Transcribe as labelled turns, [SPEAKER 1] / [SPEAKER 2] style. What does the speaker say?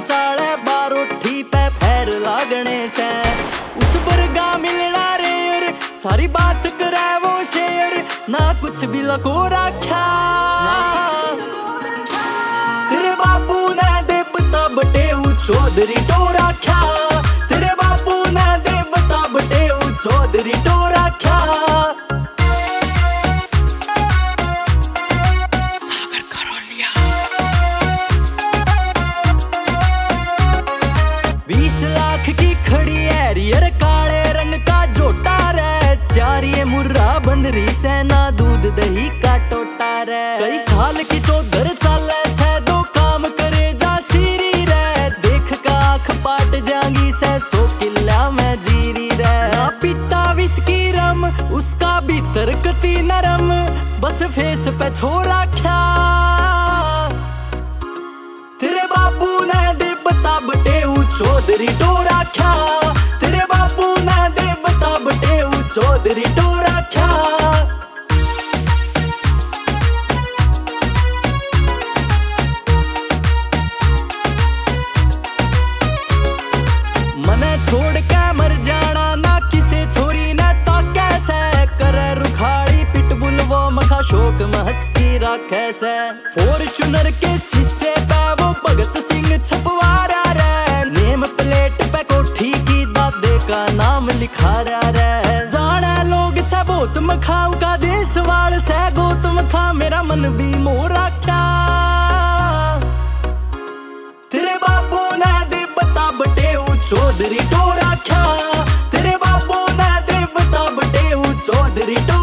[SPEAKER 1] चाले बारोठी पे फेर लागने से उस बरगा मिलना रे और सारी बात करे वो शेर ना कुछ भी लको रखा तेरे बाबू ने दे बता बटे चौधरी टोरा क्या तेरे बाबू ने दे बता बटे चौधरी टोरा क्या सागर करोलिया 20 लाख की खड़ी है रियर काले रंग का जोटा रे चारिये मुर्रा बंदरी से ना दूध दही का टोटा रे कई साल की चौधर चाले से दो काम करे जा सीरी रे देख का आँख पाट जाएंगी से 100 किला में जीरी रे ना पीता विस्की रम उसका भीतर कती नरम बस फेस पे छोरा क्या तेरे बाबू ने दे बता बटे चौधरी टोरा क्या तेरे बाबू ने दे बता बटे चौधरी टोरा क्या मने छोड़ के मर जाना ना किसे छोरी ने तो कैसे करे रुखाड़ी पिटबुल वो मखा शोक में हंस की राखे से फॉर्च्यूनर के शीशे पे वो भगत सिंह छपवा रहा रे नेम प्लेट पे कोठी की दादे का नाम लिखा रहा रे जाने लोग से बहुत मखाऊ का देश वाल से गौतम खा मेरा मन भी मोरा क्या तेरे बाबू ने दे बता बटे चौधरी टोरा क्या तेरे बाबू ने दे बता बटे चौधरी टोरा